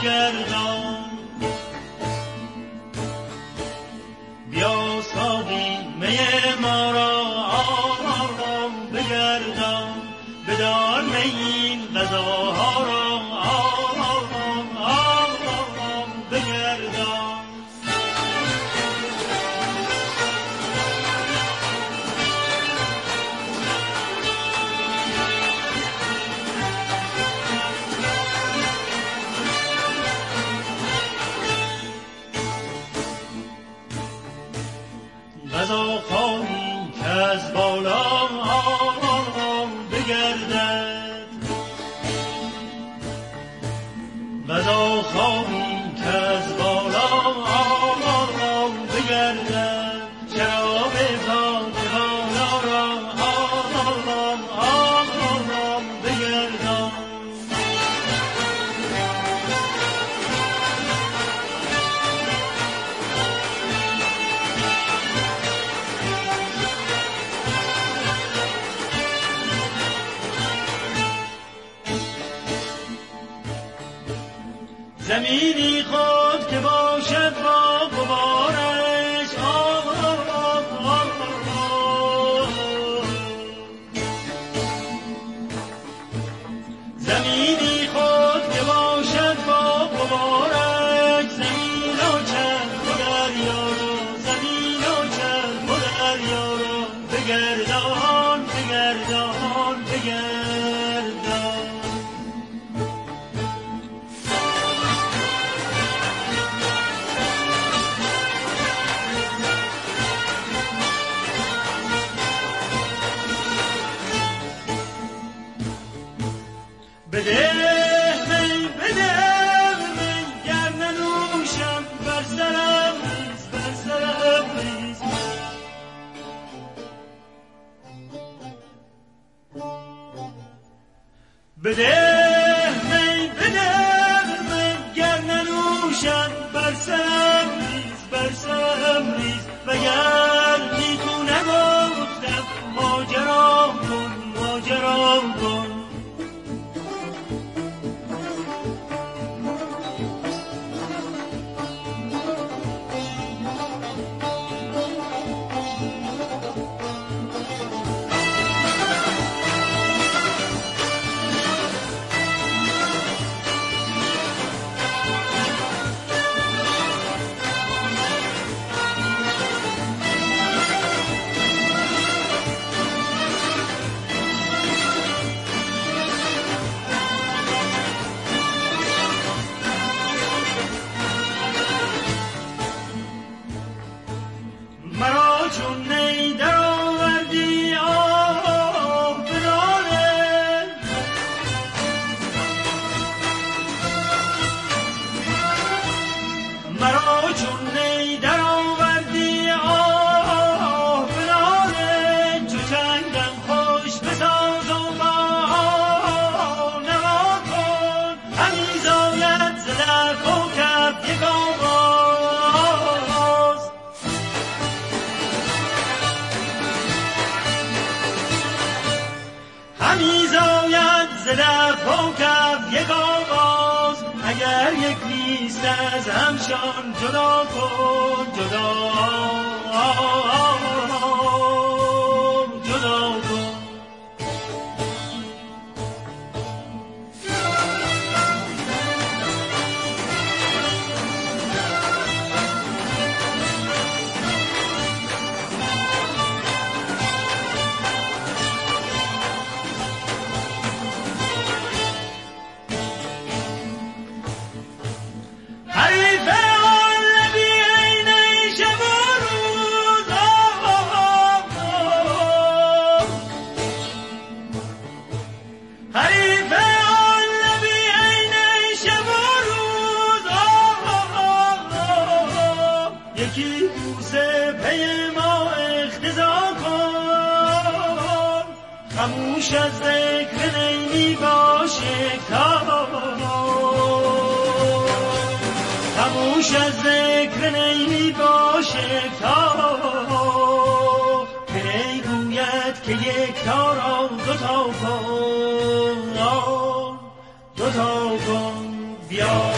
بگردان. بیا ساقی می ما را آرام بگردان، بدار می این غذاها را آرام آرام بگردان. غذا خواهی که از بالا بگردد، غذا خواهی که از بالا بگردد، شراب پاک بالا را بگردان. زمینی خود که باشد با غبارش زمینی خود که باشد با غبارش، زمین و چرخ و دریا رو، زمین و چرخ و دریا رو بگردان بگردان بگردان. بده می گر ننوشم بر سرم ریز بر سرم ریز. بده می گر ننوشم بر سرم ریز بر سرم ریز. وگر نیکو نگفتم ماجرا کن ماجرا کن. چون نی در آوردی آه بناره، مرا چون نی در آوردی آه بناره. چو چنگم خوش بساز و با نوا کن، همی زاید ز در کوکب یک آواز. همی زاید ز در کوکب یک آواز. اگر یک نیست از همشان جدا کن جدا جدا کن. یکی بوسه پی ما اقتضا کن، خموش از ذکر نیمی باش یکتا، خموش از ذکر نیمی باش یکتا. که نی گوید که یکتا را دوتا کن دوتا کن. بیا